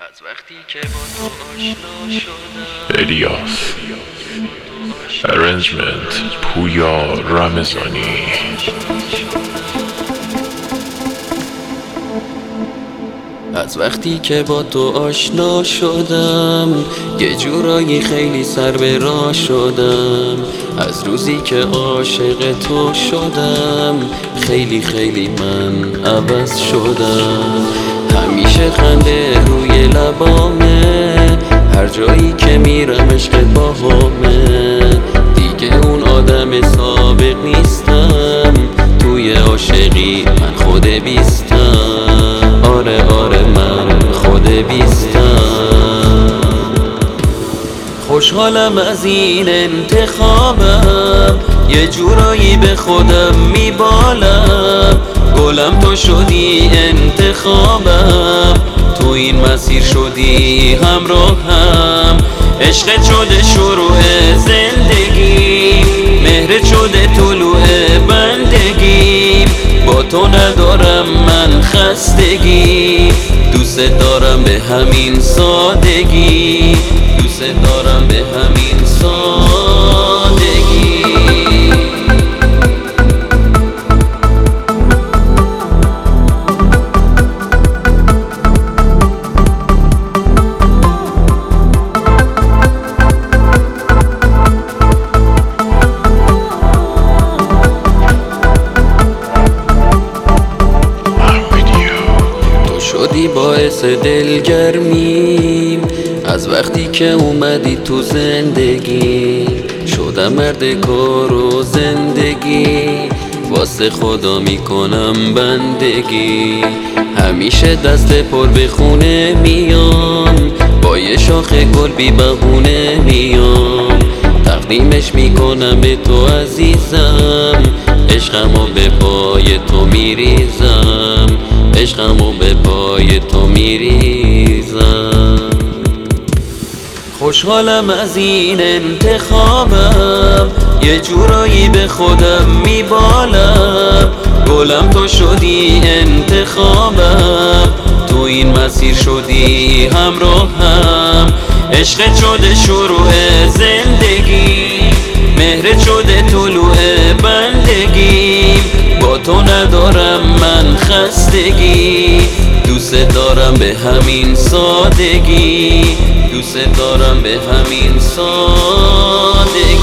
از وقتی که با تو آشنا شدم الیاس ارنجمنت پویا رمضانی. از وقتی که با تو آشنا شدم یه جورایی خیلی سر به راه شدم. از روزی که عاشق تو شدم خیلی خیلی من عوض شدم. همیشه خنده روی لبامه، هر جایی که میرم عشق باهامه. دیگه اون آدم سابق نیستم، توی عاشقی من خود بیستم. آره من خود بیستم. خوشحالم از این انتخابم، یه جورایی به خودم میبالم. گلم تو شدی انتخابم، تو این مسیر شدی همراهم. عشقت شده شروع زندگی، مهرت شده طلوع بندگی. با تو ندارم من خستگی، دوست دارم به همین سادگی، دوست دارم به همین سادگی. شدی باعث دلگرمیم از وقتی که اومدی تو زندگی. شدم مرد کار و زندگی، واسه خدا میکنم بندگی. همیشه دست پر به خونه میام، با یه شاخ گل بی بهونه میام. تقدیمش میکنم به تو عزیزم، عشقمو به پای تو میریزم، عشقمو به پای تو میریزم. خوشحالم از این انتخابم، یه جورایی به خودم میبالم. گلم تو شدی انتخابم، تو این مسیر شدی همراهم. عشقت شده شروع زندگی، مهرت شده طلوع بندگی. با تو ندارم من خستگی، دوست دارم به همین سادگی، دوست دارم به همین سادگی.